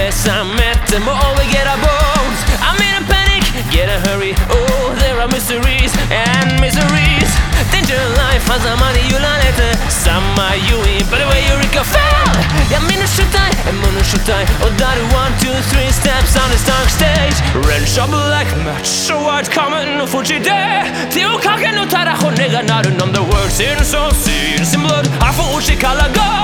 Ledsamheten må we get our bones. I'm in a panic, get a hurry. Oh, there are mysteries and miseries. Danger life has a money you let Samma you in, but the way you recover. Jag minns skjutai, en mun skjutai. Och där 1, 2, 3 steps on the stark stage. Red shop black match, so white coming no fuji day. Tio kaken no tara honega narun on the words in so serious in blood. I for uchi kala go.